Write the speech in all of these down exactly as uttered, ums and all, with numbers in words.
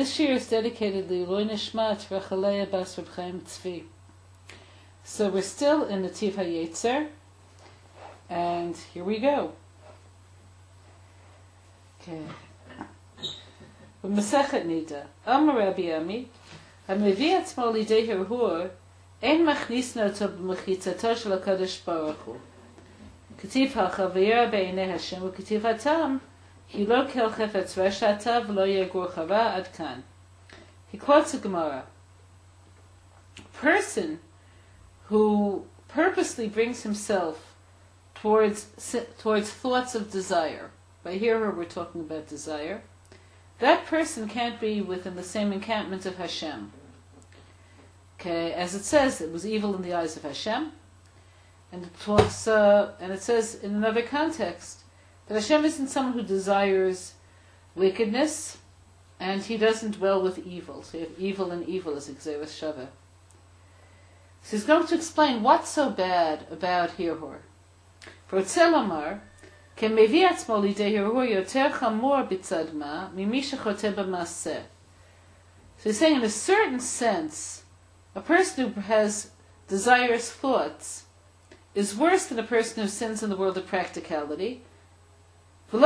This year is dedicated to L'ilui Nishmat Rachaleya Bas Reb Chaim Tzvi. So we're still in the Tiv HaYetzer, and here we go. Okay. B'Masechet Nida, Amar Rabbi Ami, HaMevi Atzmo Lidei Hirhur, Ein Machnisna Oto B'Mechitzato Shel HaKadosh Baruch Hu. K'tiv HaChavayir B'Einei Hashem, u'K'tiv HaTam, Ki lo kel chefetz reshata v'lo yegur chava ad kan. He quotes a Gemara. A person who purposely brings himself towards towards thoughts of desire. By here we're talking about desire. That person can't be within the same encampment of Hashem. Okay, as it says, it was evil in the eyes of Hashem, and it talks, uh, and it says in another context that Hashem isn't someone who desires wickedness, and He doesn't dwell with evil. So you have evil and evil as Gzeras Shaveh. So he's going to explain what's so bad about Hirhur. For Otzel Amar, Kemevi atzmo lidei Hirhur yoter chamor b'tzad ma mimi shechoteh b'maseh. So he's saying, in a certain sense, a person who has desirous thoughts is worse than a person who sins in the world of practicality. If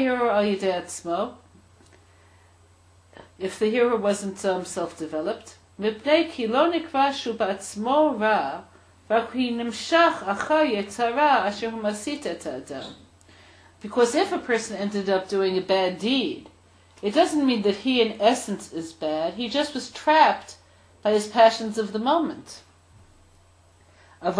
the hero wasn't um, self-developed, because if a person ended up doing a bad deed, it doesn't mean that he in essence is bad, he just was trapped by his passions of the moment. But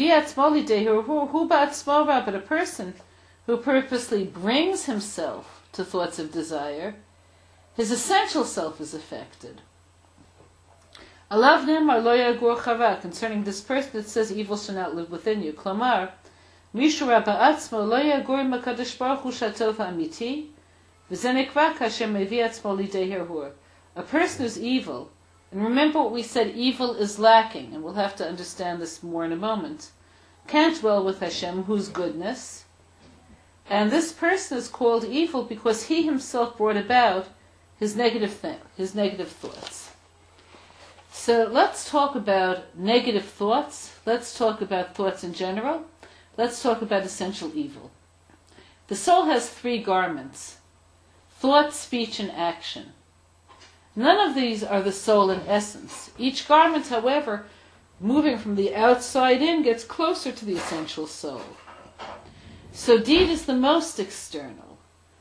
a person who purposely brings himself to thoughts of desire, his essential self is affected. Alav nemar lo yagur chava, concerning this person it says evil shall not live within you. Klamar, mishu rabba atzmo lo yagur makadosh baruch hu shatov ha'amiti, v'ze nekva kashem mevi atzmo lidei hirhur. A person who's evil, and remember what we said, evil is lacking, and we'll have to understand this more in a moment, can't dwell with Hashem, whose goodness. And this person is called evil because he himself brought about his negative thing, his negative thoughts. So let's talk about negative thoughts. Let's talk about thoughts in general. Let's talk about essential evil. The soul has three garments: thought, speech, and action. None of these are the soul in essence. Each garment, however, moving from the outside in, gets closer to the essential soul. So deed is the most external.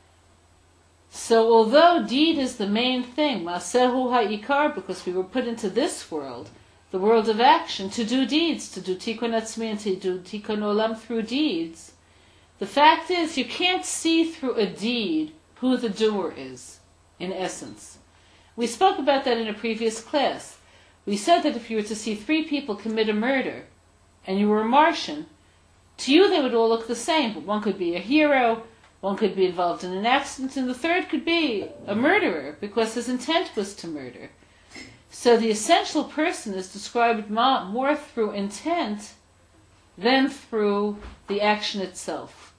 So although deed is the main thing, Masehu ha'ikar, because we were put into this world, the world of action, to do deeds, to do tikkun atzmi and to do tikkun olam through deeds, the fact is you can't see through a deed who the doer is, in essence. We spoke about that in a previous class. We said that if you were to see three people commit a murder, and you were a Martian, to you they would all look the same, but one could be a hero, one could be involved in an accident, and the third could be a murderer, because his intent was to murder. So the essential person is described more through intent than through the action itself.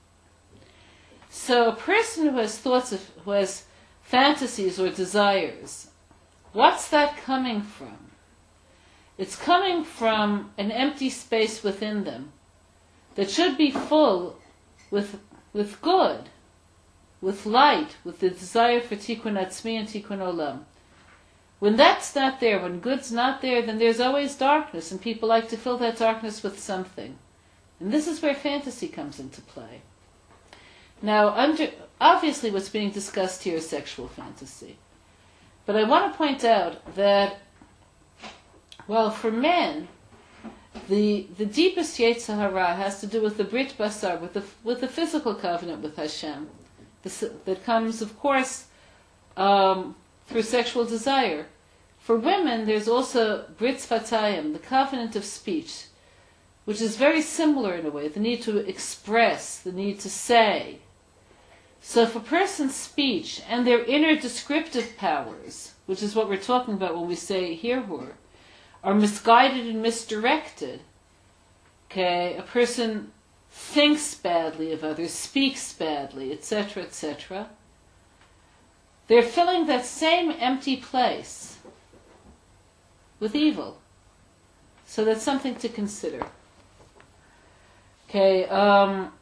So a person who has thoughts of, who has fantasies or desires, what's that coming from? It's coming from an empty space within them that should be full with with good, with light, with the desire for tikkun atzmi and tikkun olam. When that's not there, when good's not there, then there's always darkness, and people like to fill that darkness with something. And this is where fantasy comes into play. Now, under, obviously what's being discussed here is sexual fantasy. But I want to point out that, well, for men, The the deepest Yetzer Hara has to do with the Brit Basar, with the with the physical covenant with Hashem, this, that comes, of course, um, through sexual desire. For women, there's also Brit Sfatayim, the covenant of speech, which is very similar in a way, the need to express, the need to say. So if a person's speech and their inner descriptive powers, which is what we're talking about when we say Hirhur, are misguided and misdirected, okay, a person thinks badly of others, speaks badly, et cetera, et cetera, they're filling that same empty place with evil. So that's something to consider. Okay, um,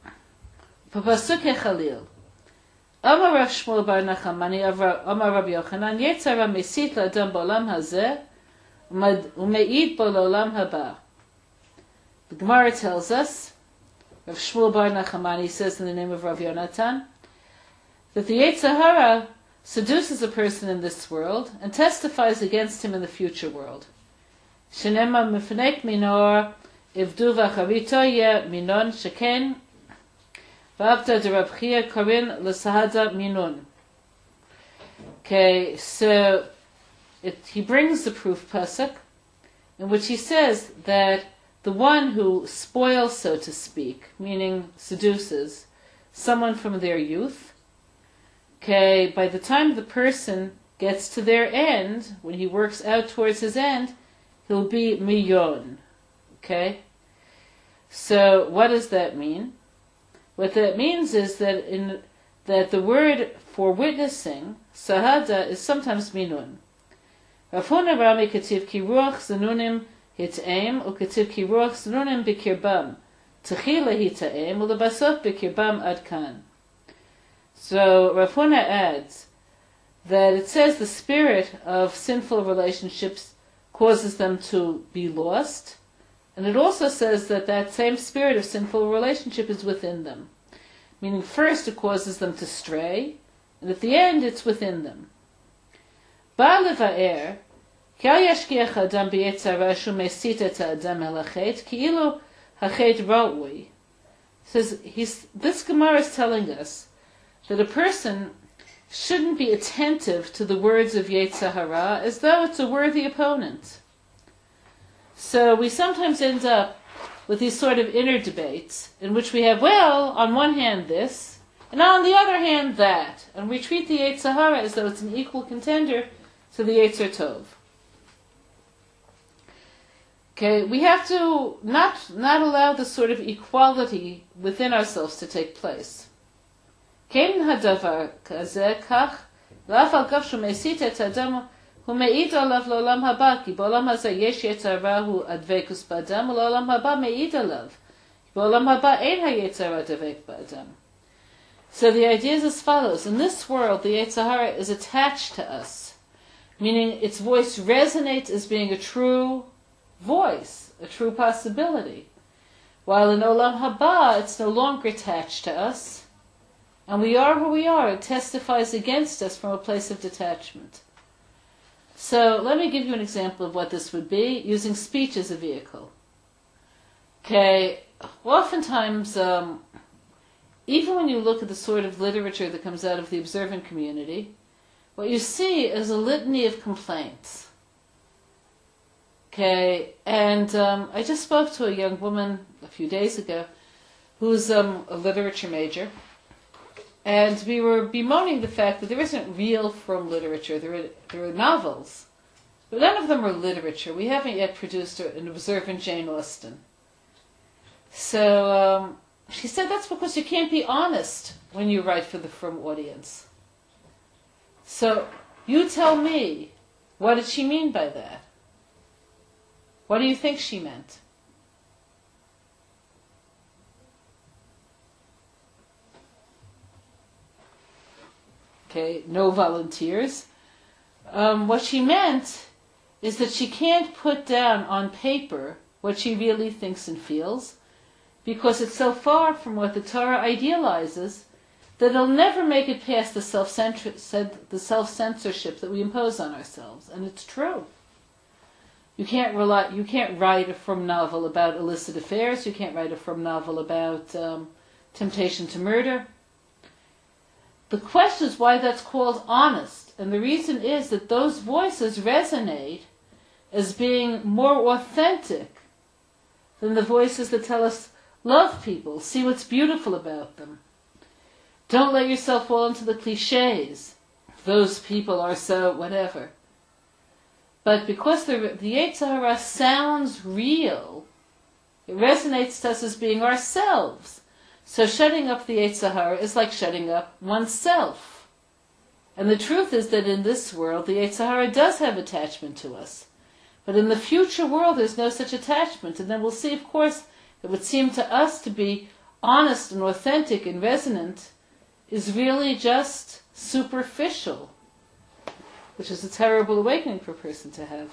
Papasuke Khalil. Amar Rav Shmuel bar Nachmani, Amar Rabbi Yochanan, Yetzara mesit la'adam ba'olam hazeh, u'me'id bo la'olam haba. The Gemara tells us, Rav Shmuel bar Nachmani says in the name of Rav Yonatan, that the Yetzer Hara seduces a person in this world and testifies against him in the future world. Shenema mifnek minor ivdu v'acharito ye minon sheken v'avta de Rab Chia karin l'sahada minun. Okay, so it, he brings the proof pasuk in which he says that the one who spoils, so to speak, meaning seduces, someone from their youth, okay, by the time the person gets to their end, when he works out towards his end, he'll be miyon. Okay? So what does that mean? What that means is that in that the word for witnessing, sahada, is sometimes minun. Rav Huna Rami ketiv ki ruach zanunim hit'aim, u ketiv ki ruach zanunim b'kirbam, techila hit'aim, u lebasot b'kirbam ad kan. So Rav Huna adds that it says the spirit of sinful relationships causes them to be lost, and it also says that that same spirit of sinful relationship is within them. Meaning first it causes them to stray, and at the end it's within them. Ba leva'er, ki al yashkiach adam b'yetzer hara shu mesit et ha'adam el hachet, ki'ilu hachet ra'ui. Says he's this Gemara is telling us that a person shouldn't be attentive to the words of Yetzer Hara as though it's a worthy opponent. So we sometimes end up with these sort of inner debates in which we have, well, on one hand this, and on the other hand that, and we treat the Yetzer Hara as though it's an equal contender to the Yetzer Tov. Okay, we have to not not allow this sort of equality within ourselves to take place. Kein hadavar kazeh kach, la'af al gav shu mesit et adam hu me'id alav la'olam haba, ki ba'olam hazeh yesh yetzer hara hu advekus ba'adam, u'la'olam haba me'id alav, ki ba'olam haba ein ha'yetzer hara advek ba'adam. So the idea is as follows. In this world, the Yetzer Hara is attached to us, meaning its voice resonates as being a true voice, a true possibility. While in Olam Haba, it's no longer attached to us, and we are who we are. It testifies against us from a place of detachment. So let me give you an example of what this would be, using speech as a vehicle. Okay, oftentimes, um, even when you look at the sort of literature that comes out of the observant community, what you see is a litany of complaints. Okay, and um, I just spoke to a young woman a few days ago who's um, a literature major, and we were bemoaning the fact that there isn't real from literature. There are, there are novels, but none of them are literature. We haven't yet produced an observant Jane Austen. So um, she said that's because you can't be honest when you write for the from audience. So you tell me, what did she mean by that? What do you think she meant? Okay, no volunteers. Um, what she meant is that she can't put down on paper what she really thinks and feels, because it's so far from what the Torah idealizes that it'll never make it past the self-censor- the self-censorship that we impose on ourselves. And it's true. You can't rely, you can't write a from novel about illicit affairs. You can't write a from novel about um, temptation to murder. The question is why that's called honest. And the reason is that those voices resonate as being more authentic than the voices that tell us, love people, see what's beautiful about them. Don't let yourself fall into the cliches. Those people are so whatever. But because the, the Yetzer Hara sounds real, it resonates to us as being ourselves. So shutting up the Yetzer Hara is like shutting up oneself. And the truth is that in this world, the Yetzer Hara does have attachment to us. But in the future world, there's no such attachment. And then we'll see, of course, it would seem to us to be honest and authentic and resonant is really just superficial, which is a terrible awakening for a person to have.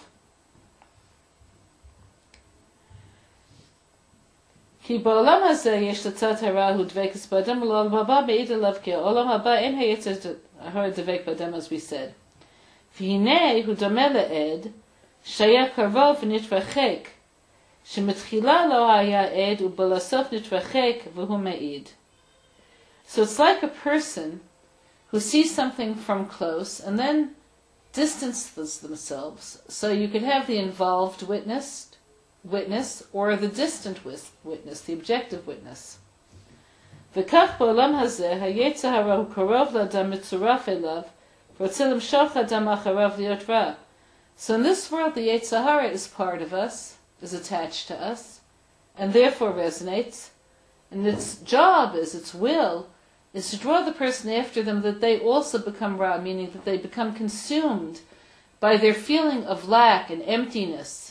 כי בעולם הזה יש לצד הרע הוא דבקות באדם ולעולם הבא מעיד עליו כי העולם הבא אין היצר הרע דבק באדם, as we said. והנה הוא דומה לעד שהיה קרוב ונתרחק, שמתחילה לא היה עד ובלסוף נתרחק והוא מעיד. So it's like a person who sees something from close and then distances themselves. So you could have the involved witness, witness or the distant witness, the objective witness. וכך בעולם הזה, היצר הרע הוא קרוב לאדם מצורף אליו, ורוצה למשוך אדם אחריו להיות רע. So in this world, the Yetzer Hara is part of us, is attached to us, and therefore resonates. And its job is, its will, is to draw the person after them that they also become ra, meaning that they become consumed by their feeling of lack and emptiness.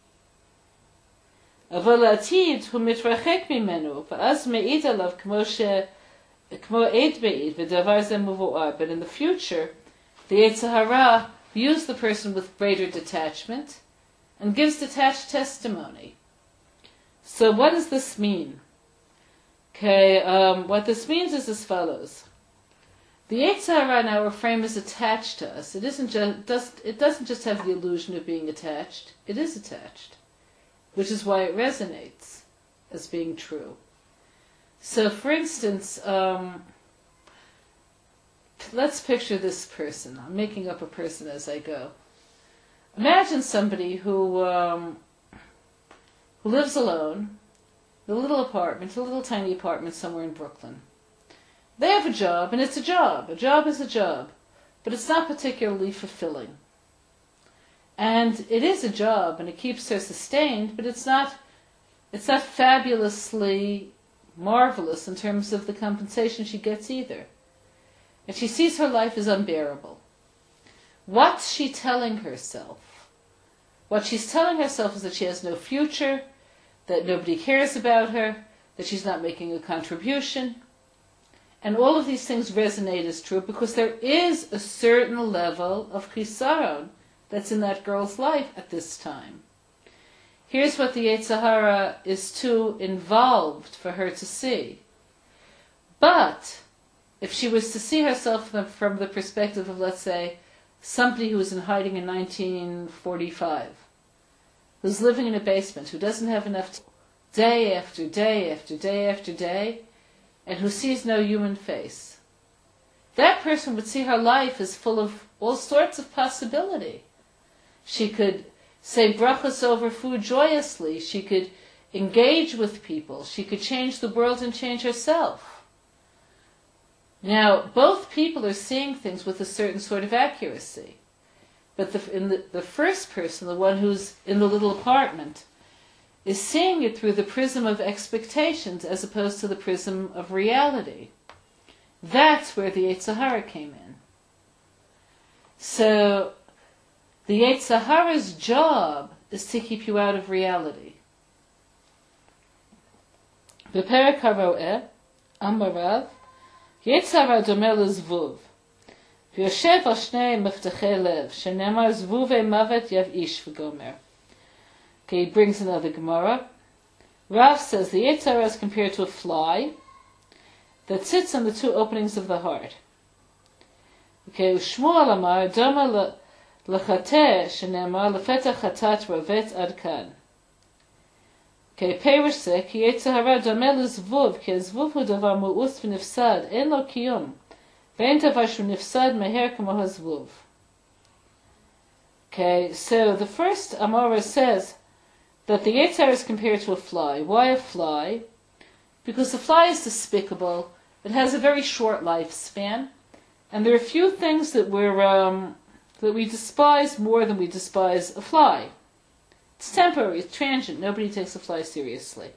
אבל העתיד הוא מתרחק ממנו, ואז מעיד עליו כמו ש... כמו עד מעיד, ודבר זה מבואר. But in the future, the Yetzer Hara views the person with greater detachment and gives detached testimony. So what does this mean? Okay, um, what this means is as follows. The Yetzer Hara in our frame is attached to us. It isn't just, does, it doesn't just have the illusion of being attached. It is attached, which is why it resonates as being true. So, for instance, um, let's picture this person. I'm making up a person as I go. Imagine somebody who um, who lives alone, in a little apartment, a little tiny apartment somewhere in Brooklyn. They have a job, and it's a job. A job is a job, but it's not particularly fulfilling. And it is a job, and it keeps her sustained, but it's not, it's not fabulously marvelous in terms of the compensation she gets either. And she sees her life as unbearable. What's she telling herself? What she's telling herself is that she has no future, that nobody cares about her, that she's not making a contribution. And all of these things resonate as true because there is a certain level of chisaron that's in that girl's life at this time. Here's what the Yetzer Hara is too involved for her to see. But if she was to see herself from the perspective of, let's say, somebody who was in hiding in nineteen forty-five, who's living in a basement, who doesn't have enough to, day after day after day after day, and who sees no human face, that person would see her life as full of all sorts of possibility. She could say brachos over food joyously. She could engage with people. She could change the world and change herself. Now, both people are seeing things with a certain sort of accuracy. But the, in the, the first person, the one who's in the little apartment, is seeing it through the prism of expectations as opposed to the prism of reality. That's where the Yetzer Hara came in. So, the Yetzer Hara's job is to keep you out of reality. בפרק הרואה, אמר רב, יצר הרע דומה לזבוב, ויושב על שני מפתחי לב, שנאמר זבובי מוות יבאיש וגומר. Okay, he brings another Gemara. Rav says the Yetzer Hara is compared to a fly that sits on the two openings of the heart. Okay, Shmuel amar doma lechateh shenemar lefetach chatat ravet ad kan. Okay, Perush says ki Yetzer Hara doma lezvuv ki zvuv hu davar mu'us v'nifsad en lo kiyum ve'en davar shu nifsad meher kamo hazvuv. Okay, so the first Amora says that the Yetzer Hara is compared to a fly. Why a fly? Because the fly is despicable. It has a very short lifespan, and there are few things that we're um, that we despise more than we despise a fly. It's temporary, it's transient. Nobody takes a fly seriously.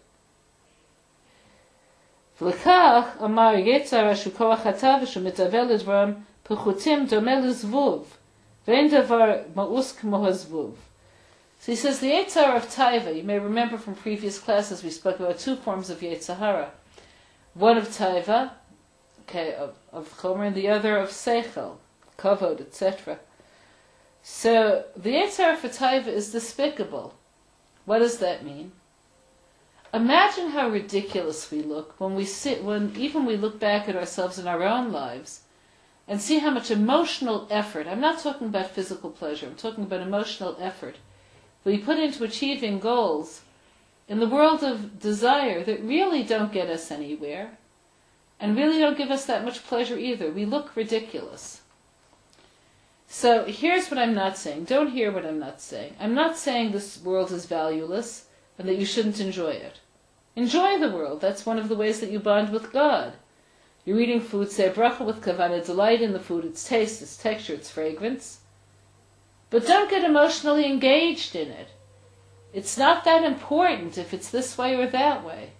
V'lekach amar Yetzer Hara shu koach hatav v'shu mitavel lidvarim Kechutim domeh lezvuv, ve'en davar ma'us k'mo hazvuv. So he says the Yetzer Hara of Taiva, you may remember from previous classes we spoke about two forms of Yetzer Hara. One of Taiva, okay, of, of Chomer, and the other of Seichel, Kavod, et cetera. So the Yetzer Hara for Taiva is despicable. What does that mean? Imagine how ridiculous we look when we sit, when even we look back at ourselves in our own lives and see how much emotional effort, I'm not talking about physical pleasure, I'm talking about emotional effort, we put into achieving goals in the world of desire that really don't get us anywhere and really don't give us that much pleasure either. We look ridiculous. So here's what I'm not saying. Don't hear what I'm not saying. I'm not saying this world is valueless and that you shouldn't enjoy it. Enjoy the world. That's one of the ways that you bond with God. You're eating food, say bracha with kavanah, delight in the food, its taste, its texture, its fragrance. But don't get emotionally engaged in it. It's not that important if it's this way or that way.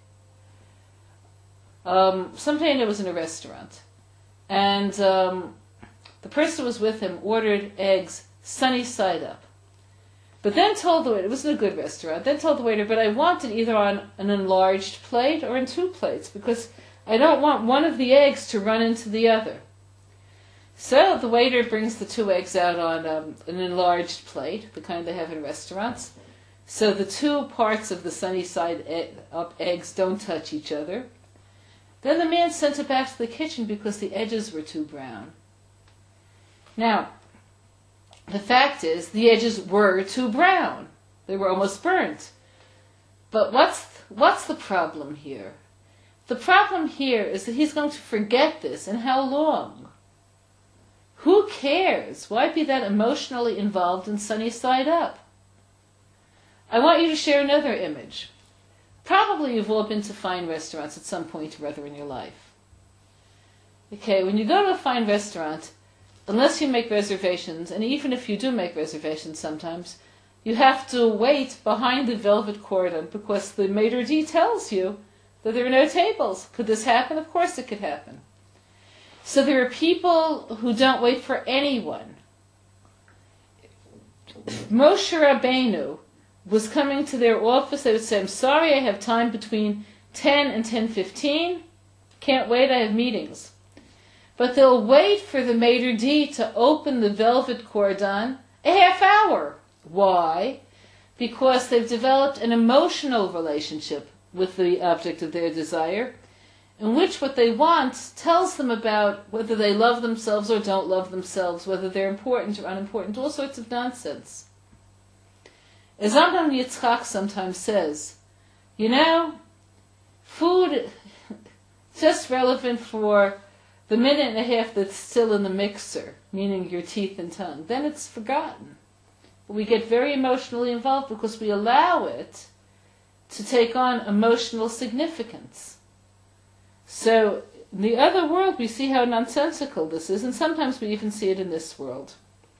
Um, someday I was in a restaurant, and um, the person who was with him ordered eggs sunny side up. But then told the waiter, it wasn't a good restaurant, then told the waiter, but I want it either on an enlarged plate or in two plates, because I don't want one of the eggs to run into the other. So the waiter brings the two eggs out on um, an enlarged plate, the kind they have in restaurants. So the two parts of the sunny side e- up eggs don't touch each other. Then the man sent it back to the kitchen because the edges were too brown. Now, the fact is, the edges were too brown. They were almost burnt. But what's what's the problem here? The problem here is that he's going to forget this, and how long? Who cares? Why be that emotionally involved in sunny side up? I want you to share another image. Probably you've all been to fine restaurants at some point or other in your life. Okay, when you go to a fine restaurant, unless you make reservations, and even if you do make reservations sometimes, you have to wait behind the velvet cordon because the maitre d' tells you that there are no tables. Could this happen? Of course it could happen. So there are people who don't wait for anyone. Moshe Rabbeinu was coming to their office. They would say, I'm sorry, I have time between ten and ten fifteen. Can't wait, I have meetings. But they'll wait for the maitre d' to open the velvet cordon a half hour. Why? Because they've developed an emotional relationship with the object of their desire, in which what they want tells them about whether they love themselves or don't love themselves, whether they're important or unimportant, all sorts of nonsense. As Abraham Yitzchak sometimes says, you know, food is just relevant for the minute and a half that's still in the mixer, meaning your teeth and tongue. Then it's forgotten. But we get very emotionally involved because we allow it to take on emotional significance. So in the other world we see how nonsensical this is, and sometimes we even see it in this world.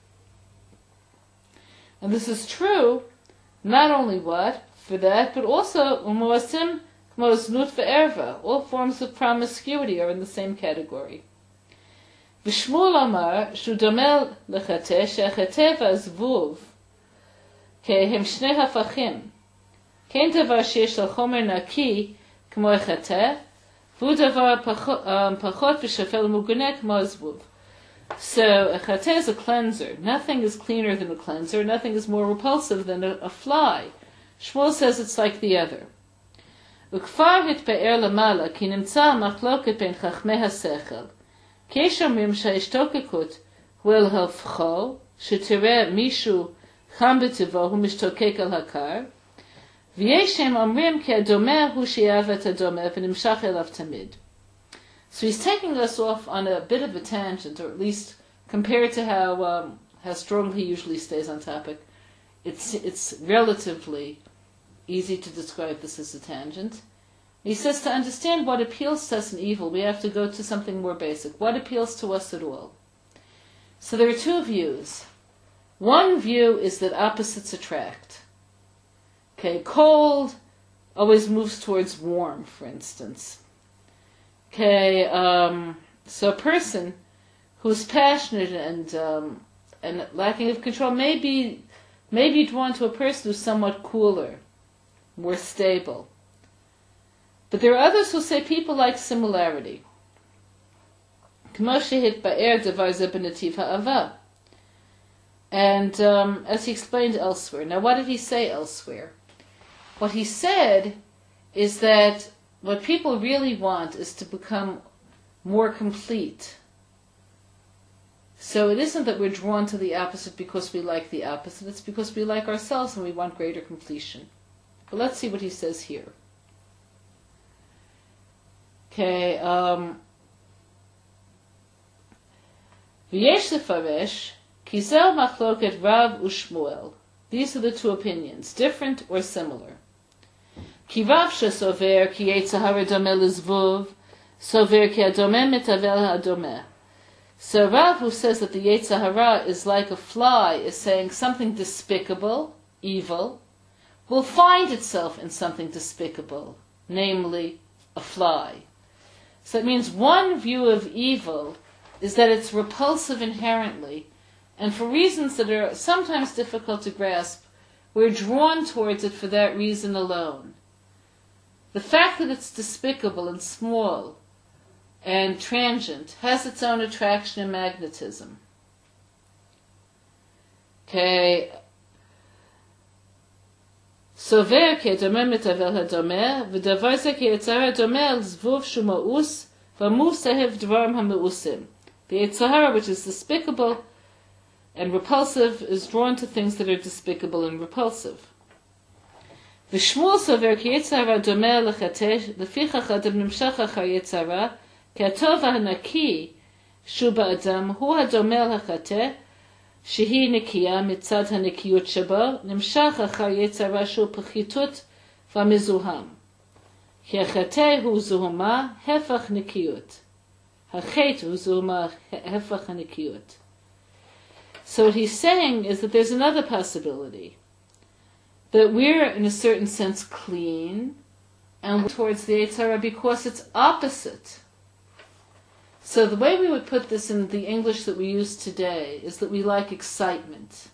And this is true, not only what, for that, but also umoasim k'moznut ve'erva. All forms of promiscuity are in the same category. V'shmuel amar shu domel lechateh she'achateh v'azvuv kehem shnei hafachim kein davar sheyesh lo chomer naki k'mo echateh v'hu davar pachot v'shafel muguneh k'mo azvuv. So a chateh is a cleanser. Nothing is cleaner than a cleanser. Nothing is more repulsive than a, a fly. Shmuel says it's like the other. Ukfar hitpe'er lamala ki nimtza machloket ben chachmei hasechel ki yesh omrim sha'ishtokekut hu el hafcho shetireh mishu cham b'tivo hu mishtokek al hakar v'yesh hem omrim ki adomeh hu she'avet adomeh v'nimshach elav tamid. So he's taking us off on a bit of a tangent, or at least compared to how um, how strongly he usually stays on topic, it's it's relatively easy to describe this as a tangent. He says to understand what appeals to us in evil, we have to go to something more basic. What appeals to us at all? So there are two views. One view is that opposites attract. Okay, cold always moves towards warm, for instance. Okay, um, so a person who's passionate and um, and lacking of control may be, may be drawn to a person who's somewhat cooler, more stable. But there are others who say people like similarity. And um, as he explained elsewhere. Now, what did he say elsewhere? What he said is that what people really want is to become more complete. So it isn't that we're drawn to the opposite because we like the opposite, it's because we like ourselves and we want greater completion. But let's see what he says here. Okay, um... V'yesh lefaresh, ki zeh machloket Rav u'Shmuel. These are the two opinions, different or similar. Ki Rav shesover ki yetzer hara domeh lezvuv, sover ki hadomeh mitavel hadomeh. So Rav, who says that the Yetzer Hara is like a fly, is saying something despicable, evil, will find itself in something despicable, namely a fly. So it means one view of evil is that it's repulsive inherently, and for reasons that are sometimes difficult to grasp, we're drawn towards it for that reason alone. The fact that it's despicable and small and transient has its own attraction and magnetism. Okay. Sover ki hadomeh mitavel hadomeh, v'davar zeh ki yetzer hadomeh al zvuv shu ma'us, v'amus ehev dvarim ha'meusim. The Yetzer Hara, which is despicable and repulsive, is drawn to things that are despicable and repulsive. V'Shmuel sover ki Yetzer Hara domeh lechateh, lefichach adam nimshach achar Yetzer Hara, כי הטוב הנקי שהוא באדם הוא הדומה לחטא שהיא נקייה מצד הנקיות שבו נמשך אחר יצר רע שהוא פחיתות ומזוהם. כי החטא הוא זוהמה הפך נקיות. החטא הוא זוהמה הפך הנקיות. So what he's saying is that there's another possibility. That we're in a certain sense clean and towards the Yetzer Hara because it's opposite. So the way we would put this in the English that we use today is that we like excitement.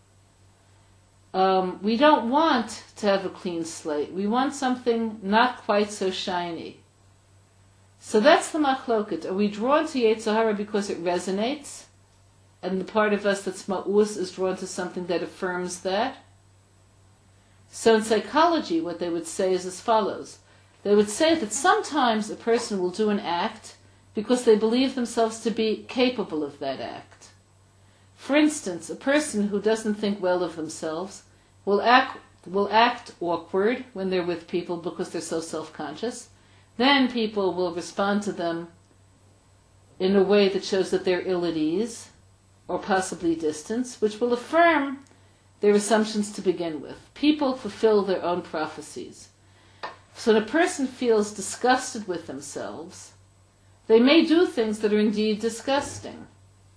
Um, we don't want to have a clean slate. We want something not quite so shiny. So that's the machloket. Are we drawn to Yetzer Hara because it resonates? And the part of us that's ma'us is drawn to something that affirms that? So in psychology, what they would say is as follows. They would say that sometimes a person will do an act because they believe themselves to be capable of that act. For instance, a person who doesn't think well of themselves will act, will act awkward when they're with people because they're so self-conscious. Then people will respond to them in a way that shows that they're ill at ease, or possibly distance, which will affirm their assumptions to begin with. People fulfill their own prophecies. So when a person feels disgusted with themselves, they may do things that are indeed disgusting.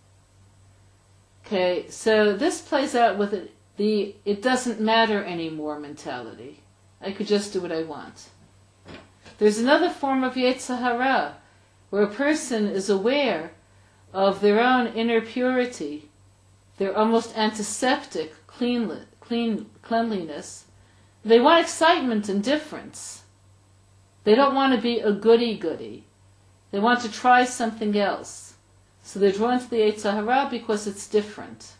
Okay, so this plays out with it, the it doesn't matter anymore mentality. I could just do what I want. There's another form of Yetzer Hara, where a person is aware of their own inner purity, their almost antiseptic clean, clean, cleanliness. They want excitement and difference. They don't want to be a goody-goody. They want to try something else. So they're drawn to the Yetzer Hara because it's different.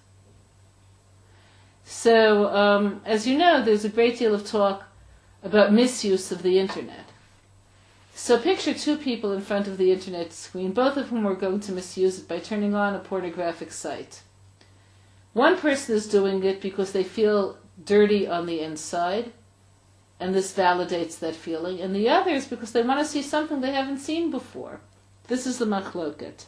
So, um, as you know, there's a great deal of talk about misuse of the internet. So picture two people in front of the internet screen, both of whom are going to misuse it by turning on a pornographic site. One person is doing it because they feel dirty on the inside, and this validates that feeling, and the other is because they want to see something they haven't seen before. This is the machloket.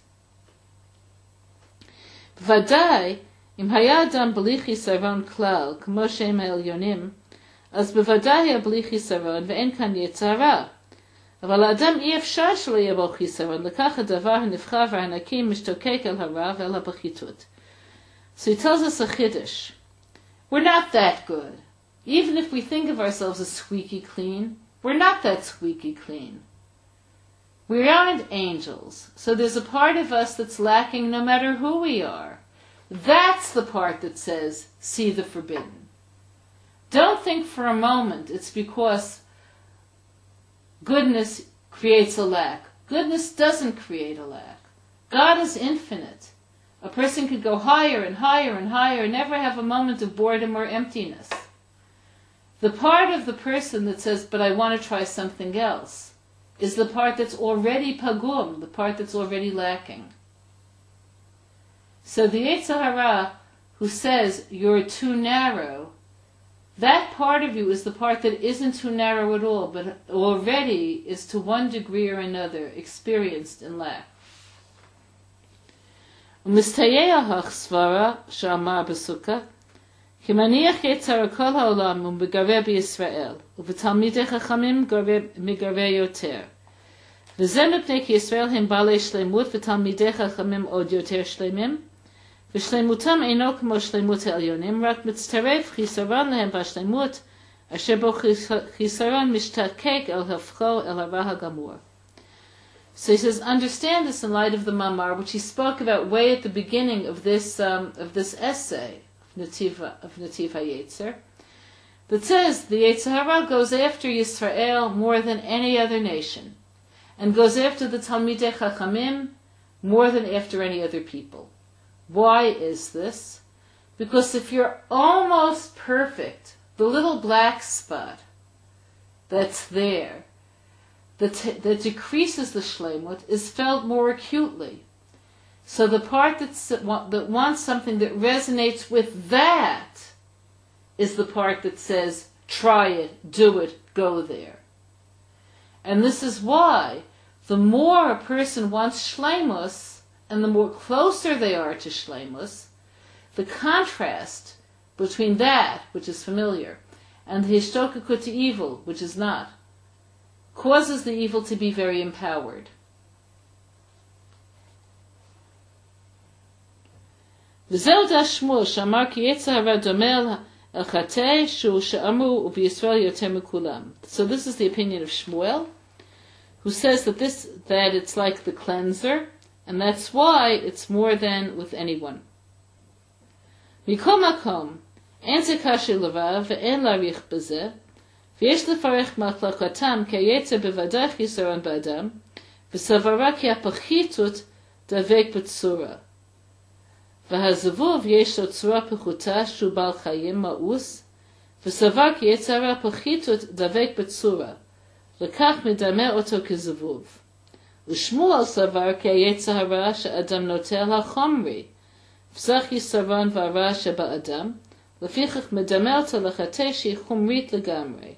V'vadai, im haya adam b'li chisaron klal, k'mo shem ha'elyonim, אז בוודאי בלי חיסרון ואין כאן יצר רע. אבל האדם אי אפשר שלא יהיה בו חיסרון, לכך הדבר הנבחר והנקי משתוקק אל הרע ואל הפחיתות. So he tells us a chiddush. We're not that good. Even if we think of ourselves as squeaky clean, we're not that squeaky clean. We aren't angels, so there's a part of us that's lacking no matter who we are. That's the part that says, see the forbidden. Don't think for a moment it's because goodness creates a lack. Goodness doesn't create a lack. God is infinite. A person could go higher and higher and higher and never have a moment of boredom or emptiness. The part of the person that says, but I want to try something else, is the part that's already pagum, the part that's already lacking. So the Yetzer Hara who says you're too narrow, that part of you is the part that isn't too narrow at all, but already is to one degree or another experienced in lack. ומסתייע הסברה שאמר בסוכה, כי מניח יצר כל העולם ומגרה בישראל, ובתלמידי חכמים מגרה יותר. וזה מפני כי ישראל הם בעלי שלמות, ותלמידי חכמים עוד יותר שלמים, ושלמותם אינו כמו שלמות העליונים, רק מצטרף חיסרון להם בשלמות, אשר בו חיסרון משתקק אל הפכו אל הרע הגמור. So he says, understand this in light of the Mamar, which he spoke about way at the beginning of this um, of this essay of Nativ of Nativ HaYetzer, that says the Yetzer Hara goes after Yisrael more than any other nation, and goes after the Talmidei Chachamim more than after any other people. Why is this? Because if you're almost perfect, the little black spot that's there, that, that decreases the shleimut, is felt more acutely. So the part that's, that wants something that resonates with that is the part that says, try it, do it, go there. And this is why the more a person wants shleimus, and the more closer they are to shleimus, the contrast between that, which is familiar, and the hishtokakut to evil, which is not, causes the evil to be very empowered. וזהו דע שמואל שאמר כי יצר הרע דומה אל חטא שהוא שאמרו ובישראל יותר מכולם. So this is the opinion of Shmuel, who says that this that it's like the cleanser, and that's why it's more than with anyone. מכל מקום, אין זה קשה לבד ואין להאריך בזה, ויש לפרש מחלקתם כי היצר בוודאי חיסרון באדם, וסברה כי הפחיתות דבק בצורה. והזבוב יש לו צורה פחותה שהוא בעל חיים מאוס, וסבר כי יצר הפחיתות דבק בצורה, וכך מדמה אותו כזבוב. ושמואל סבר כי היצר הרע שאדם נוטה לחומרי, וזך יסרון והרע שבאדם, לפיכך מדמה אותו לחטא שהיא חומרית לגמרי.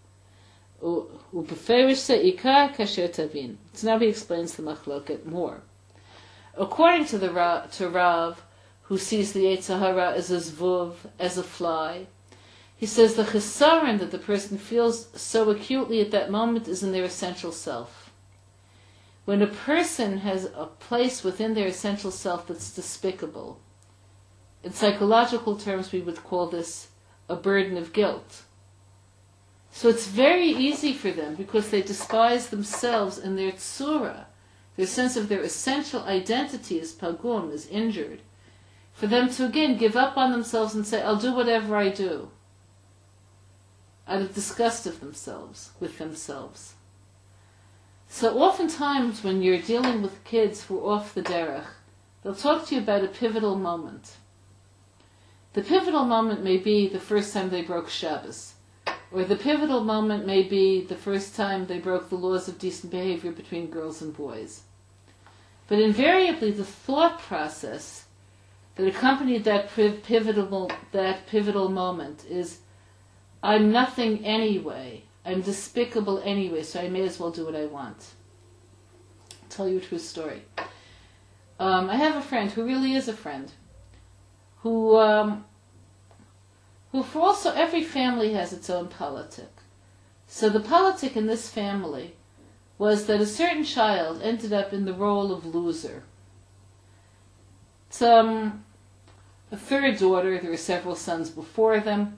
ובפירוש זה עיקר כאשר תבין. So now he explains the machloket more. According to the Ra, to Rav, who sees the Yetzer Hara as a zvuv, as a fly, he says the chesaron that the person feels so acutely at that moment is in their essential self. When a person has a place within their essential self that's despicable, in psychological terms we would call this a burden of guilt. So it's very easy for them, because they despise themselves and their tzura, their sense of their essential identity is pagum, is injured, for them to again give up on themselves and say, I'll do whatever I do, out of disgust of themselves, with themselves. So oftentimes when you're dealing with kids who are off the derech, they'll talk to you about a pivotal moment. The pivotal moment may be the first time they broke Shabbos, or the pivotal moment may be the first time they broke the laws of decent behavior between girls and boys. But invariably the thought process that accompanied that pivotal, that pivotal moment is, I'm nothing anyway, I'm despicable anyway, so I may as well do what I want. I'll tell you a true story. Um, I have a friend who really is a friend, who, um, who for also every family has its own politic. So the politic in this family was that a certain child ended up in the role of loser. It's um, a third daughter, there were several sons before them,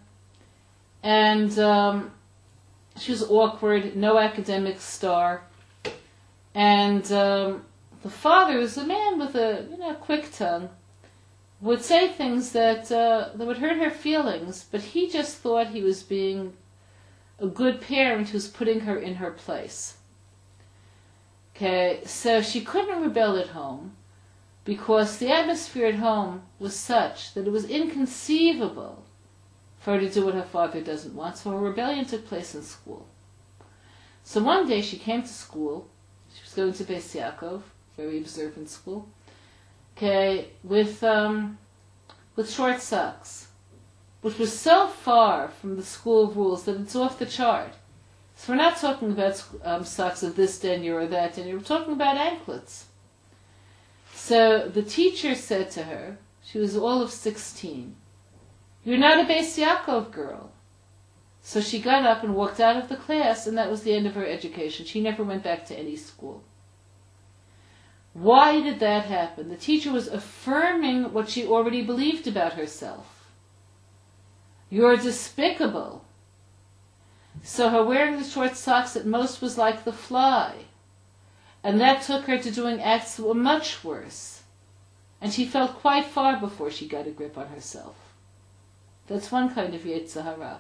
and um, she was awkward, no academic star, And um, the father was a man with a you know quick tongue, would say things that uh, that would hurt her feelings, but he just thought he was being a good parent who's putting her in her place. Okay, so she couldn't rebel at home because the atmosphere at home was such that it was inconceivable for her to do what her father doesn't want, so a rebellion took place in school. So one day she came to school, she was going to Beis Yaakov, very observant school, okay, with um, with short socks, which was so far from the school rules that it's off the chart. So we're not talking about um, socks of this denier or that denier, we're talking about anklets. So the teacher said to her, she was all of sixteen, "You're not a Beis Yaakov girl." So she got up and walked out of the class, and that was the end of her education. She never went back to any school. Why did that happen? The teacher was affirming what she already believed about herself. You're despicable. So her wearing the short socks at most was like the fly. And that took her to doing acts that were much worse. And she felt quite far before she got a grip on herself. That's one kind of Yetzer Hara.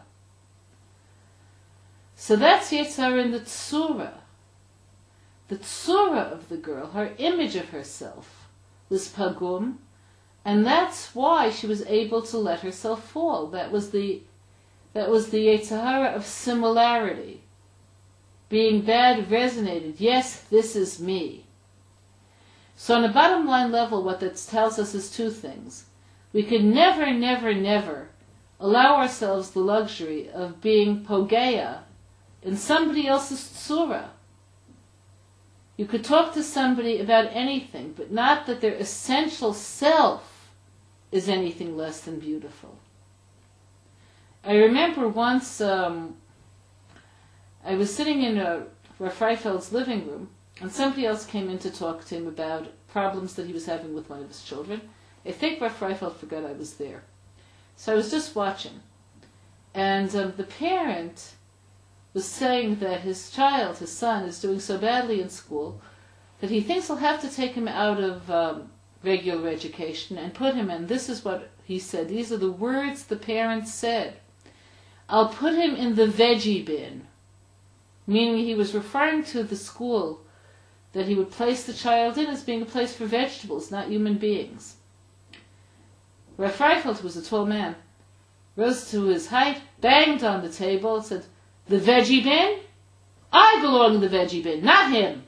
So that's Yetzer Hara in the Tzura. The Tzura of the girl, her image of herself, was pagum, and that's why she was able to let herself fall. That was the that was the Yetzer Hara of similarity. Being bad resonated. Yes, this is me. So on a bottom line level, what that tells us is two things. We can never, never, never allow ourselves the luxury of being pogeya in somebody else's tzura. You could talk to somebody about anything, but not that their essential self is anything less than beautiful. I remember once um, I was sitting in a, Rav Freifeld's living room, and somebody else came in to talk to him about problems that he was having with one of his children. I think Rav Freifeld forgot I was there. So I was just watching. And um, the parent was saying that his child, his son, is doing so badly in school that he thinks he'll have to take him out of um, regular education and put him in. This is what he said. These are the words the parent said. I'll put him in the veggie bin. Meaning he was referring to the school that he would place the child in as being a place for vegetables, not human beings. Rav Freifeld, who was a tall man, rose to his height, banged on the table, said, "The veggie bin? I belong in the veggie bin, not him.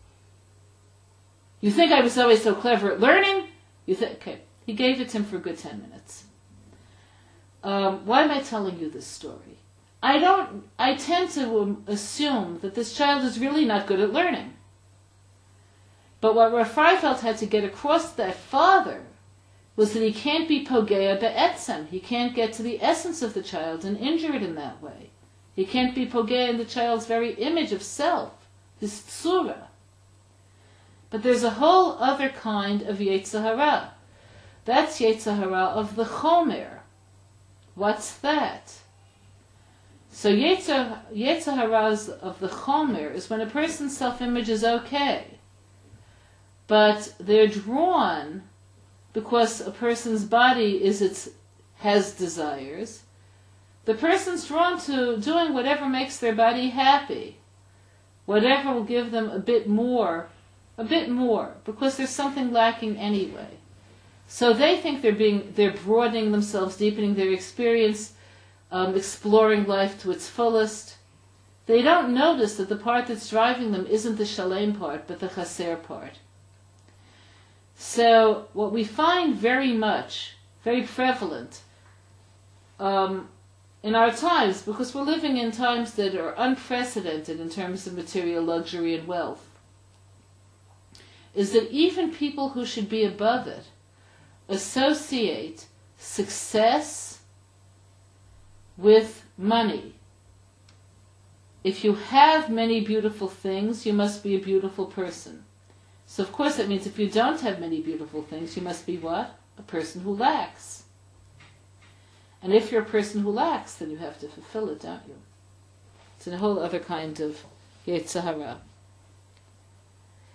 You think I was always so clever at learning? You think?" Okay, he gave it to him for a good ten minutes. Um, why am I telling you this story? I don't. I tend to assume that this child is really not good at learning. But what Rav Freifeld had to get across to that father was that he can't be pogeya be'etzem. He can't get to the essence of the child and injure it in that way. He can't be pogeya in the child's very image of self, his tzura. But there's a whole other kind of Yetzer Hara. That's Yetzer Hara of the chomer. What's that? So Yetzer, Yetzer Haras of the chomer is when a person's self-image is okay, but they're drawn because a person's body is its has desires. The person's drawn to doing whatever makes their body happy, whatever will give them a bit more, a bit more, because there's something lacking anyway. So they think they're being, they're broadening themselves, deepening their experience, um, exploring life to its fullest. They don't notice that the part that's driving them isn't the shalem part, but the chaser part. So what we find very much, very prevalent, um, in our times, because we're living in times that are unprecedented in terms of material luxury and wealth, is that even people who should be above it associate success with money. If you have many beautiful things, you must be a beautiful person. So of course that means if you don't have many beautiful things, you must be what? A person who lacks. And if you're a person who lacks, then you have to fulfill it, don't you? It's a whole other kind of Yetzer Hara.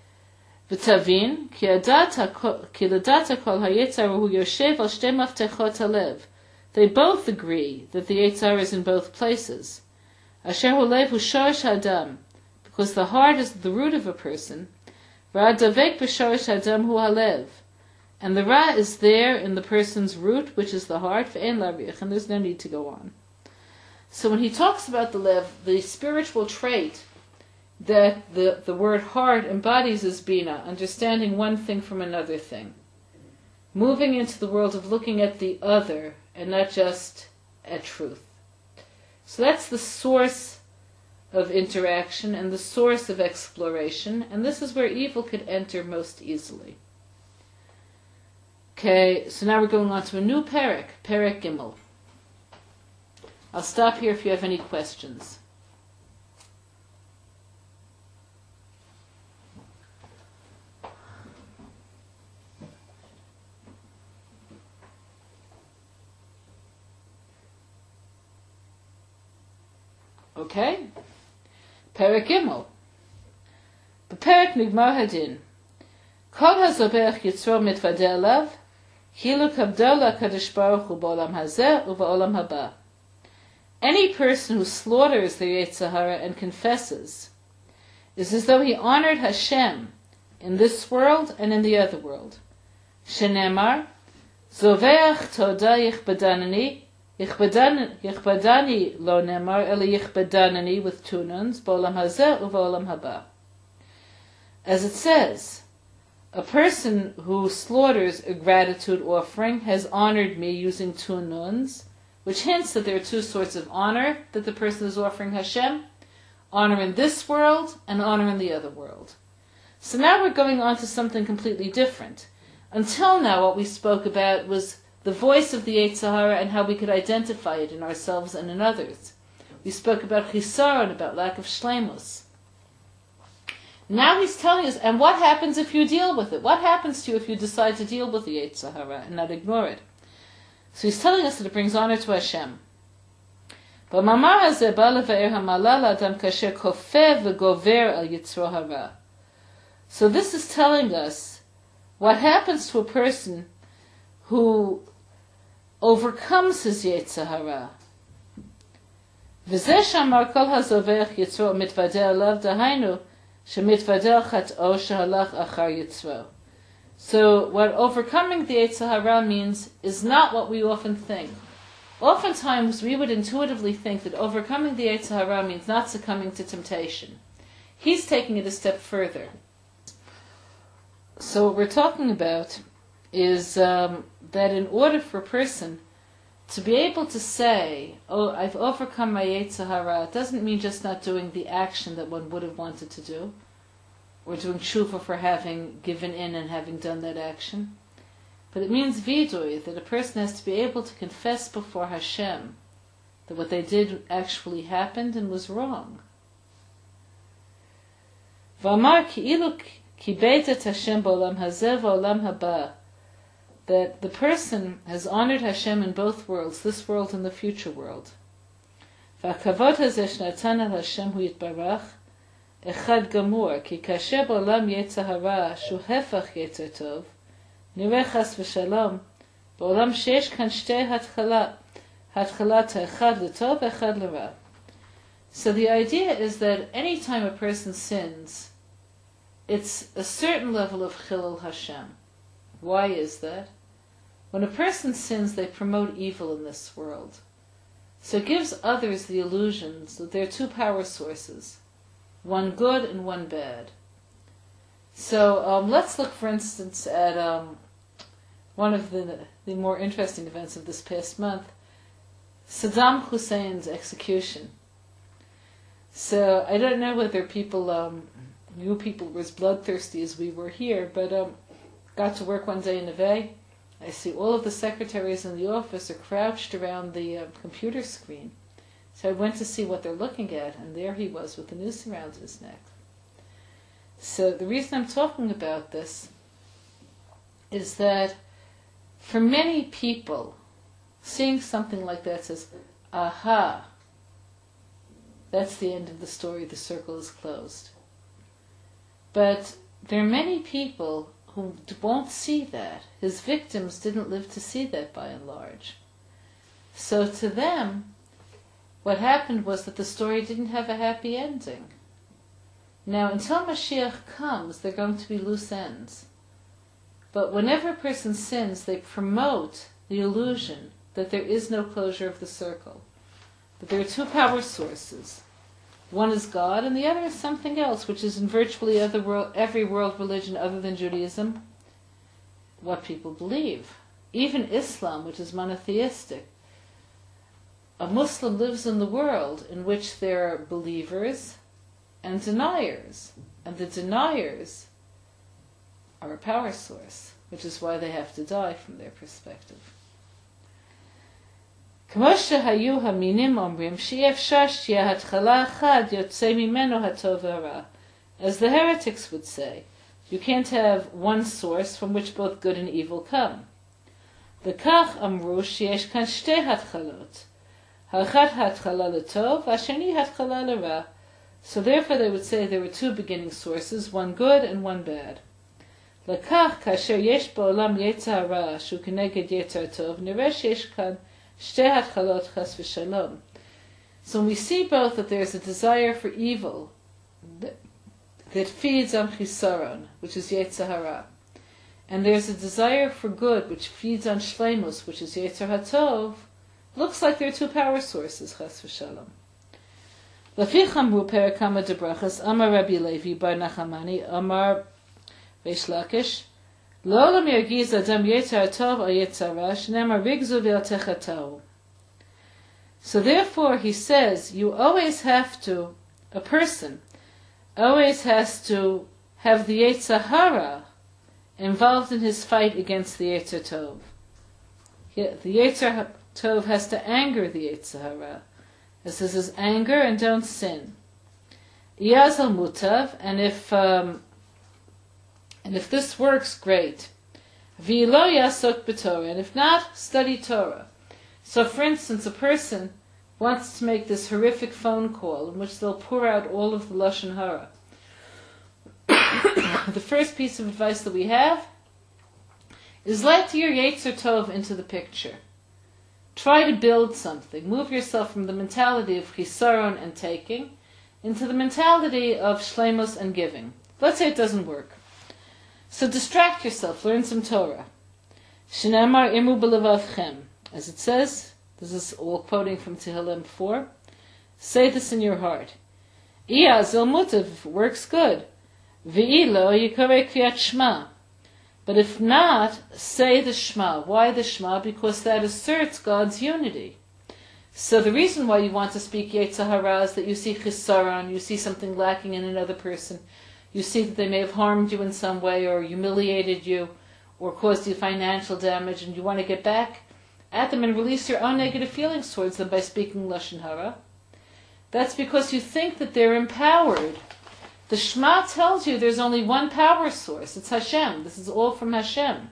V'tavin, ki ledata kol hayetzar hu yoshev al shtei maftechot halev. They both agree that the Yetzar is in both places. Asher hu lev hu shorish hadam, because the heart is the root of a person. V'adavek b'shorish hadam hu halev. And the Ra is there in the person's root, which is the heart, v'ein larich, and there's no need to go on. So when he talks about the Lev, the spiritual trait that the, the word heart embodies is Bina, understanding one thing from another thing. Moving into the world of looking at the other, and not just at truth. So that's the source of interaction, and the source of exploration, and this is where evil could enter most easily. Okay, so now we're going on to a new Perek, Perek Gimel. I'll stop here if you have any questions. Okay? Perek Gimel. Perek Nigmar Hadin. Kol hazobech yitzro mitvadeh alav, chiluk havdol HaKadosh Baruch Hu ba'olam hazeh u'ba'olam haba. Any person who slaughters the Yetzer Hara and confesses is as though he honored Hashem in this world and in the other world. Shenemar, Zoveach toda yichbadanani, yichbadani lo nemar, ele yichbadanani with two nuns, ba'olam hazeh u'ba'olam haba. As it says, a person who slaughters a gratitude offering has honored me using two nuns, which hints that there are two sorts of honor that the person is offering Hashem, honor in this world and honor in the other world. So now we're going on to something completely different. Until now, what we spoke about was the voice of the Yetzer Hara and how we could identify it in ourselves and in others. We spoke about chisaron, about lack of shleimus. Now he's telling us, and what happens if you deal with it? What happens to you if you decide to deal with the Yetzer Hara and not ignore it? So he's telling us that it brings honor to Hashem. So this is telling us what happens to a person who overcomes his Yetzer Hara. So what overcoming the Yetzer Hara means is not what we often think. Oftentimes we would intuitively think that overcoming the Yetzer Hara means not succumbing to temptation. He's taking it a step further. So what we're talking about is um, that in order for a person to be able to say, oh, I've overcome my Yetzer Hara, it doesn't mean just not doing the action that one would have wanted to do, or doing tshuva for having given in and having done that action. But it means vidui, that a person has to be able to confess before Hashem that what they did actually happened and was wrong. V'amar ki'ilu kibeitet Hashem ba'olam hazeh va'olam haba, that the person has honored Hashem in both worlds, this world and the future world. V'akavod hazeh shnatan al Hashem hu yitbarach, echad gamur, ki kasher ba'olam Yetzer Hara shu hefach Yetzer Tov, nireh chas v'shalom, ba'olam sheyesh kan shtei hatchala, hatchalat echad l'tov, echad l'ra. So the idea is that any time a person sins, it's a certain level of chilul Hashem. Why is that? When a person sins, they promote evil in this world. So it gives others the illusions that there are two power sources, one good and one bad. So um, let's look, for instance, at um, one of the, the more interesting events of this past month, Saddam Hussein's execution. So I don't know whether people, um, you people were as bloodthirsty as we were here, but um, got to work one day in Neve. I see all of the secretaries in the office are crouched around the uh, computer screen. So I went to see what they're looking at, and there he was with the noose around his neck. So the reason I'm talking about this is that for many people, seeing something like that says, aha, that's the end of the story, the circle is closed. But there are many people who won't see that. His victims didn't live to see that by and large. So to them, what happened was that the story didn't have a happy ending. Now, until Mashiach comes, there are going to be loose ends. But whenever a person sins, they promote the illusion that there is no closure of the circle. That there are two power sources. One is God, and the other is something else, which is in virtually other world, every world religion other than Judaism, what people believe. Even Islam, which is monotheistic. A Muslim lives in the world in which there are believers and deniers. And the deniers are a power source, which is why they have to die from their perspective. As the heretics would say, you can't have one source from which both good and evil come. וכך אמרו שיש כאן שתי התחלות. האחת התחלה לטוב, והשני התחלה לרע. So therefore they would say there were two beginning sources, one good and one bad. לכך כאשר יש בעולם יצר הרע שהוא כנגד יצר טוב, נראה שיש כאן שתי התחלות חס ושלום. So we see both that there's a desire for evil that, that feeds on chisaron, which is yetzer hara. And there's a desire for good which feeds on shleimus, which is yetzer hatov. Looks like there are two power sources, chas v'shalom. Lafich amru perek hama de brachas, Amar Rabbi Levi bar Nachamani, Amar Reish Lakish, Lo lam yargiz adam yetzer hatov or yetzer hara, shneimar rigzu v'altechatau. So therefore he says, you always have to, a person always has to have the yetzer hara involved in his fight against the yetzer tov. The yetzer tov has to anger the yetzer hara. This is his anger and don't sin. Iyazal mutav, and if um, and if this works, great. V'lo yasok b'Torah, and if not, study Torah. So, for instance, a person wants to make this horrific phone call in which they'll pour out all of the lashon hara. The first piece of advice that we have is let your yetzer tov into the picture. Try to build something. Move yourself from the mentality of chisaron and taking into the mentality of shleimus and giving. Let's say it doesn't work. So distract yourself. Learn some Torah. Shnamar imu b'levavchem. As it says, this is all quoting from Tehillim four. Say this in your heart. Iyazil mutav, if it works good. V'ilo yikarei kriyat shema. But if not, say the Shema. Why the Shema? Because that asserts God's unity. So the reason why you want to speak yetzer hara is that you see chisaron, you see something lacking in another person, you see that they may have harmed you in some way, or humiliated you, or caused you financial damage, and you want to get back at them and release your own negative feelings towards them by speaking lashon hara. That's because you think that they're empowered. The Shema tells you there's only one power source. It's Hashem. This is all from Hashem.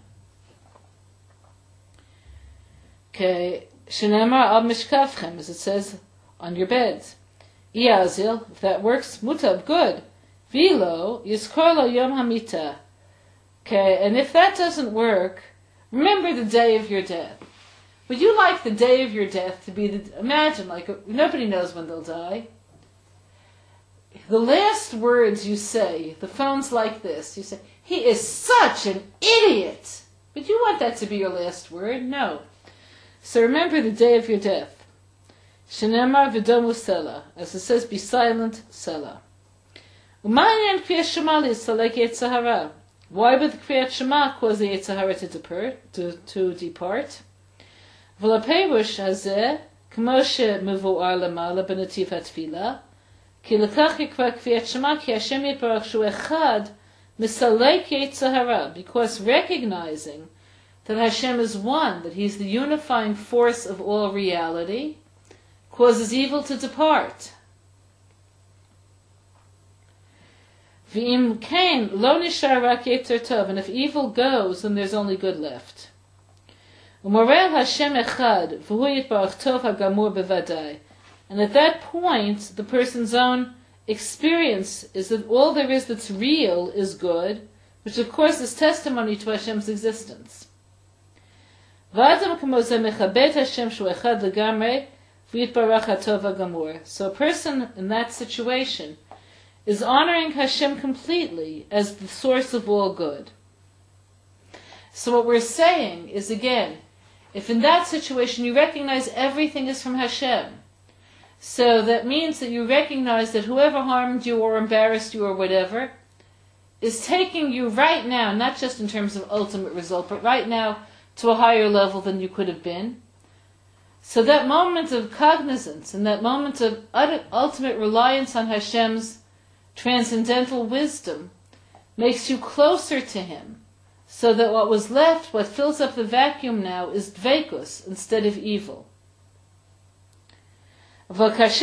Okay. Shenemar al mishkavchem, as it says, on your beds. Iyazil, if that works, mutab, good. Vilo, yizkor lo yom hamita. Okay, and if that doesn't work, remember the day of your death. Would you like the day of your death to be, the, imagine, like, nobody knows when they'll die. The last words you say, the phone's like this, you say, he is such an idiot. But you want that to be your last word? No. So remember the day of your death. Shenemar v'domu sela. As it says, be silent, sela. U'ma'yan kriyat shema li'salek yetzer hara. Why would the kriyat shema cause the yetzer hara to depart? To, to depart? V'laperush hazeh, k'mo she'mevu'ar lamala b'nativ hatfilah, כי לכך יקרא קריאת שמע, כי השם יתברך שהוא אחד, מסלק יצר הרע, because recognizing that Hashem is one, that He's the unifying force of all reality, causes evil to depart. V'im kain lo nishar rak yetzer tov, and if evil goes, then there's only good left. Umorel Hashem echad, v'hu yitbarach tov hagamur bevadai. And at that point, the person's own experience is that all there is that's real is good, which of course is testimony to Hashem's existence. So a person in that situation is honoring Hashem completely as the source of all good. So what we're saying is, again, if in that situation you recognize everything is from Hashem, so that means that you recognize that whoever harmed you or embarrassed you or whatever is taking you right now, not just in terms of ultimate result, but right now to a higher level than you could have been. So that moment of cognizance and that moment of ultimate reliance on Hashem's transcendental wisdom makes you closer to Him, so that what was left, what fills up the vacuum now, is dveikus instead of evil. But when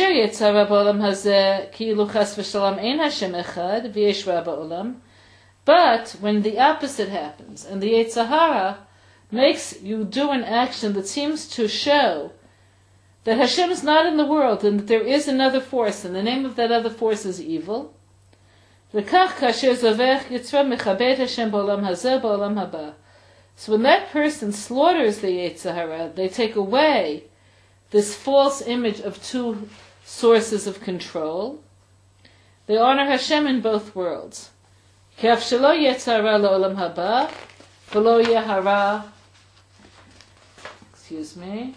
the opposite happens, and the Yetzer Hara makes you do an action that seems to show that Hashem is not in the world and that there is another force, and the name of that other force is evil, so when that person slaughters the Yetzer Hara, they take away this false image of two sources of control. They honor Hashem in both worlds. Excuse me.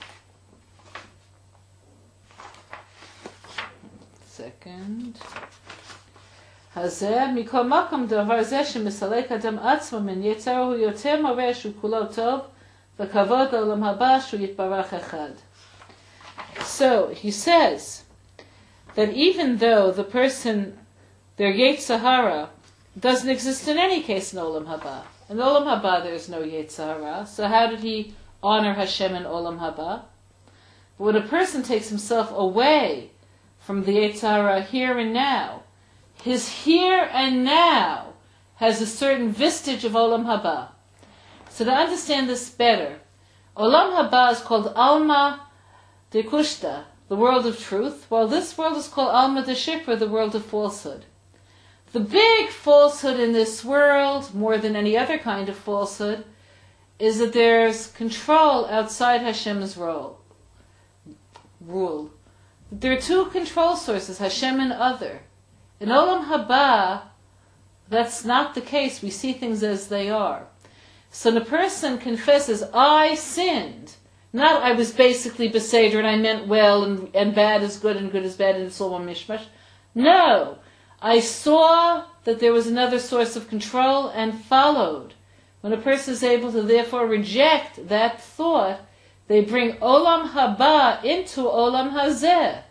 Second. hazeh mikol makom davar zeh shemisalek adam atzmo min yetzaru yoter mareh shu kulo tov v'kavod olam haba shu yitbarach echad. So he says that even though the person, their Yetzer Hara, doesn't exist in any case in Olam Haba. In Olam Haba there is no Yetzer Hara, so how did he honor Hashem in Olam Haba? But when a person takes himself away from the Yetzer Hara here and now, his here and now has a certain vestige of Olam Haba. So to understand this better, Olam Haba is called Alma de Kushta, the world of truth, while this world is called Alma de Shikra, the world of falsehood. The big falsehood in this world, more than any other kind of falsehood, is that there's control outside Hashem's role, rule. There are two control sources, Hashem and other. In Olam Haba, that's not the case. We see things as they are. So the person confesses, I sinned. Not I was basically beseder and I meant well and, and bad is good and good is bad and it's all one mishmash. No. I saw that there was another source of control and followed. When a person is able to therefore reject that thought, they bring Olam Haba into Olam Hazeh,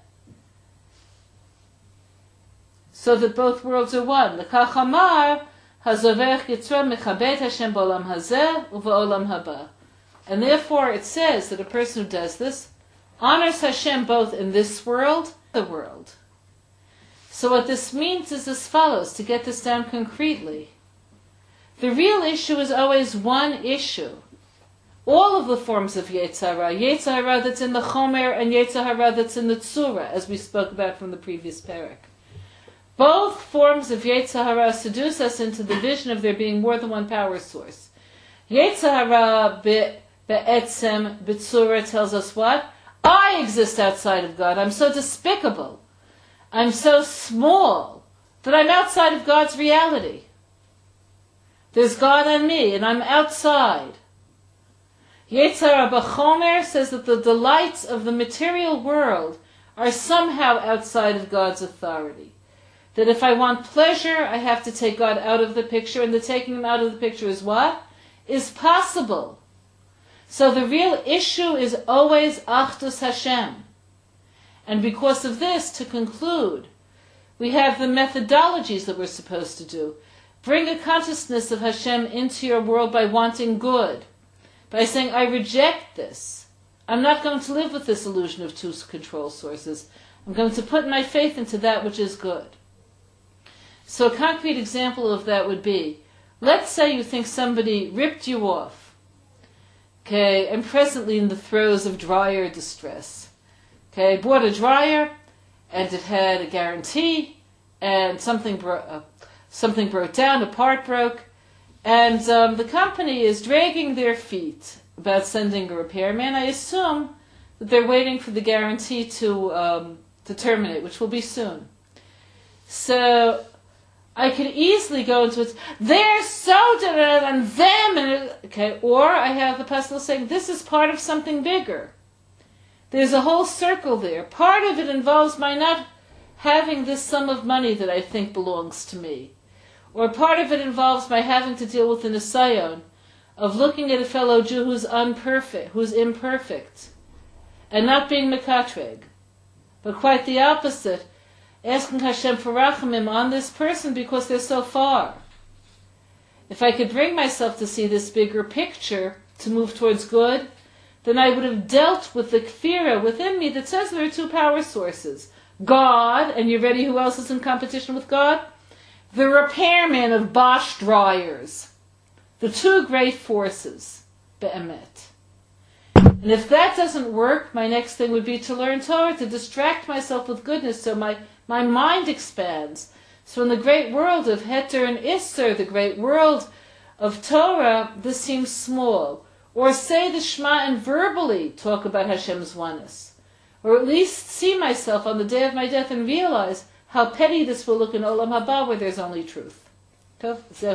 so that both worlds are one. L'kach amar hazovech yitzra mechabed Hashem b'olam hazeh u'v'olam haba. And therefore it says that a person who does this honors Hashem both in this world and the world. So what this means is as follows, to get this down concretely. The real issue is always one issue. All of the forms of Yetzer Hara, Yetzer Hara that's in the Chomer and Yetzer Hara that's in the Tzura, as we spoke about from the previous parak. Both forms of Yetzer Hara seduce us into the vision of there being more than one power source. Yetzer Hara be'etzem b'tzura tells us what? I exist outside of God. I'm so despicable. I'm so small that I'm outside of God's reality. There's God and me, and I'm outside. Yetzer Hara b'chomer says that the delights of the material world are somehow outside of God's authority. That if I want pleasure, I have to take God out of the picture, and the taking him out of the picture is what? Is possible. So the real issue is always Achdus Hashem. And because of this, to conclude, we have the methodologies that we're supposed to do. Bring a consciousness of Hashem into your world by wanting good. By saying, I reject this. I'm not going to live with this illusion of two control sources. I'm going to put my faith into that which is good. So a concrete example of that would be, let's say you think somebody ripped you off. Okay, I'm presently in the throes of dryer distress. Okay, I bought a dryer, and it had a guarantee, and something, bro- uh, something broke down, a part broke, and um, the company is dragging their feet about sending a repairman. I assume that they're waiting for the guarantee to um, to terminate, which will be soon. So I could easily go into it. They're so da and them and okay. Or I have the pastor saying this is part of something bigger. There's a whole circle there. Part of it involves my not having this sum of money that I think belongs to me. Or part of it involves my having to deal with the nisayon of looking at a fellow Jew who's unperfect, who's imperfect, and not being mekatreg, but quite the opposite, asking Hashem for rachamim on this person because they're so far. If I could bring myself to see this bigger picture, to move towards good, then I would have dealt with the kfira within me that says there are two power sources. God, and you're ready who else is in competition with God? The repairman of Bosch dryers. The two great forces. Be'emet. And if that doesn't work, my next thing would be to learn Torah, to distract myself with goodness so my, my mind expands. So in the great world of Heter and Isser, the great world of Torah, this seems small. Or say the Shema and verbally talk about Hashem's oneness. Or at least see myself on the day of my death and realize how petty this will look in Olam Haba where there's only truth.